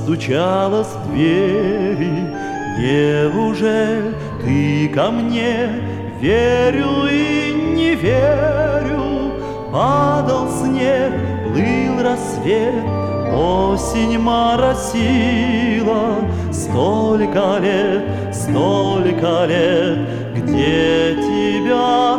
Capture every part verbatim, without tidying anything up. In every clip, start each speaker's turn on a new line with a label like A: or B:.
A: постучалась в двери. Неужели ты ко мне? Верю и не верю. Падал снег, плыл рассвет, осень моросила. Столько лет, столько лет, где тебя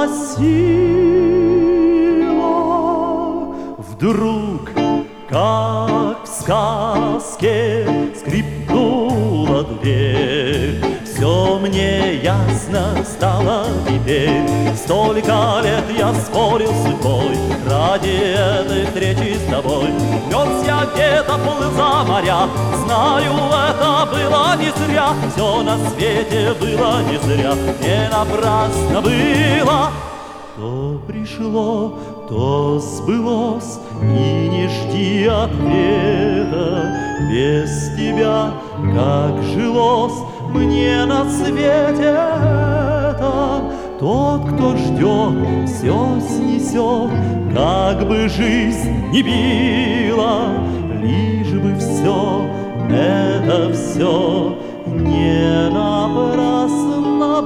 A: носила. Вдруг, как в сказке, скрипнула дверь. Все мне ясно стало теперь. Столько лет я спорил с судьбой ради этой встречи с тобой. Мерз я где-то, плыл за моря. Знаю, это было не зря. Все на свете было не зря, не напрасно было. То пришло, то сбылось, и не жди ответа. Без тебя как жилось мне на свете этом. Тот, кто ждет, все снесет, как бы жизнь не била, лишь бы все, это все не напрасно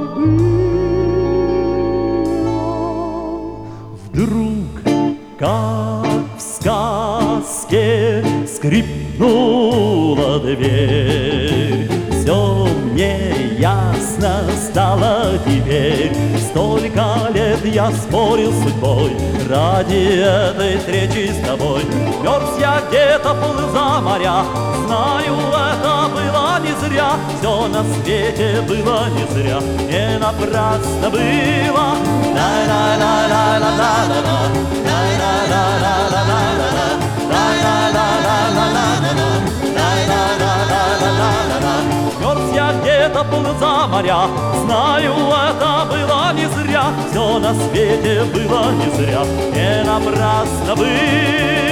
A: было. Вдруг, как в сказке, скрипнула дверь. Все мне ясно стало теперь. Столько лет я спорил с судьбой ради этой встречи с тобой. Мерз я где-то, плыл за моря. Знаю, это было не зря. Все на свете было не зря, не напрасно было. Мерз я где-то, плыл за моря. Знаю, это было не зря. Все на свете было не зря, не напрасно было.